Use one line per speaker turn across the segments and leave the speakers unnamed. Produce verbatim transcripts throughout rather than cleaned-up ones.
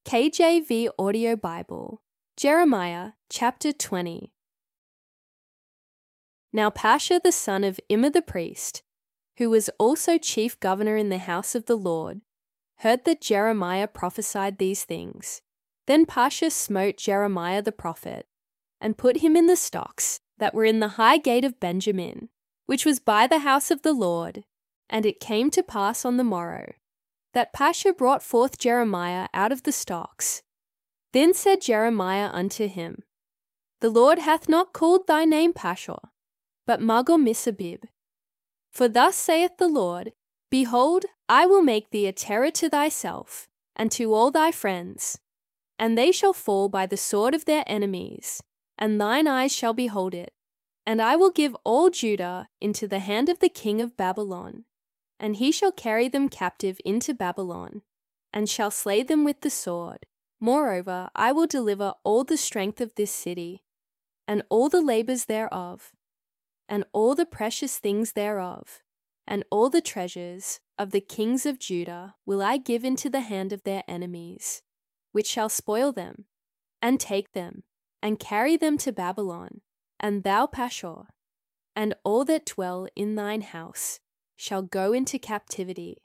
K J V Audio Bible, Jeremiah chapter twenty. Now Pashur the son of Immer the priest, who was also chief governor in the house of the Lord, heard that Jeremiah prophesied these things. Then Pashur smote Jeremiah the prophet, and put him in the stocks that were in the high gate of Benjamin, which was by the house of the Lord. And it came to pass on the morrow, that Pashur brought forth Jeremiah out of the stocks. Then said Jeremiah unto him, The Lord hath not called thy name Pashur, but Maggor-Missabib. For thus saith the Lord, Behold, I will make thee a terror to thyself, and to all thy friends, and they shall fall by the sword of their enemies, and thine eyes shall behold it. And I will give all Judah into the hand of the king of Babylon, and he shall carry them captive into Babylon, and shall slay them with the sword. Moreover, I will deliver all the strength of this city, and all the labours thereof, and all the precious things thereof, and all the treasures of the kings of Judah will I give into the hand of their enemies, which shall spoil them, and take them, and carry them to Babylon. And thou, Pashur, and all that dwell in thine house, shall go into captivity.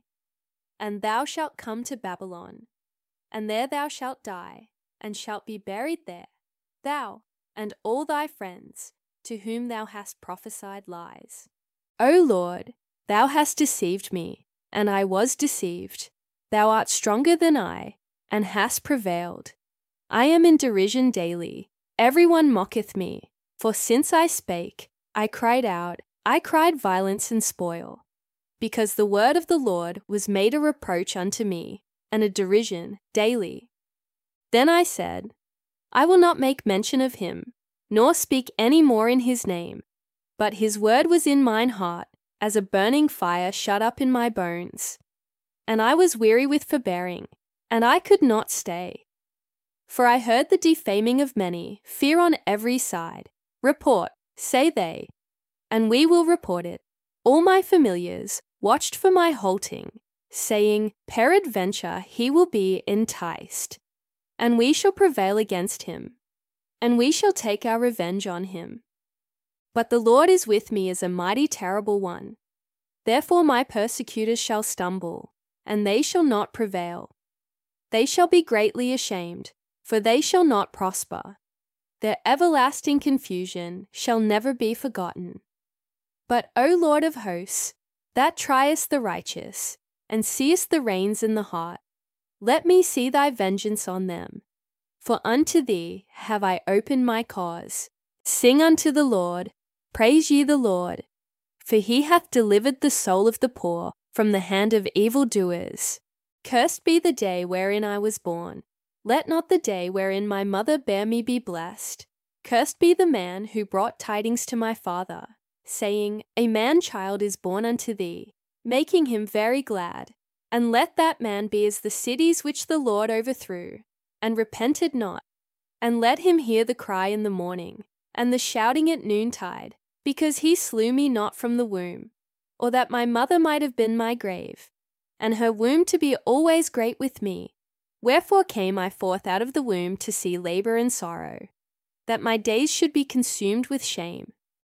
And thou shalt come to Babylon, and there thou shalt die, and shalt be buried there, thou and all thy friends, to whom thou hast prophesied lies. O Lord, thou hast deceived me, and I was deceived. Thou art stronger than I, and hast prevailed. I am in derision daily. Every one mocketh me. For since I spake, I cried out, I cried violence and spoil, because the word of the Lord was made a reproach unto me, and a derision daily. Then I said, I will not make mention of him, nor speak any more in his name. But his word was in mine heart, as a burning fire shut up in my bones. And I was weary with forbearing, and I could not stay. For I heard the defaming of many, fear on every side. Report, say they, and we will report it. All my familiars watched for my halting, saying, Peradventure he will be enticed, and we shall prevail against him, and we shall take our revenge on him. But the Lord is with me as a mighty terrible one. Therefore my persecutors shall stumble, and they shall not prevail. They shall be greatly ashamed, for they shall not prosper. Their everlasting confusion shall never be forgotten. But, O Lord of hosts, that triest the righteous, and seest the reins in the heart, let me see thy vengeance on them. For unto thee have I opened my cause. Sing unto the Lord, praise ye the Lord, for he hath delivered the soul of the poor from the hand of evildoers. Cursed be the day wherein I was born. Let not the day wherein my mother bare me be blessed. Cursed be the man who brought tidings to my father, saying, A man-child is born unto thee, making him very glad. And let that man be as the cities which the Lord overthrew, and repented not. And let him hear the cry in the morning, and the shouting at noontide, because he slew me not from the womb, or that my mother might have been my grave, and her womb to be always great with me. Wherefore came I forth out of the womb to see labour and sorrow, that my days should be consumed with shame.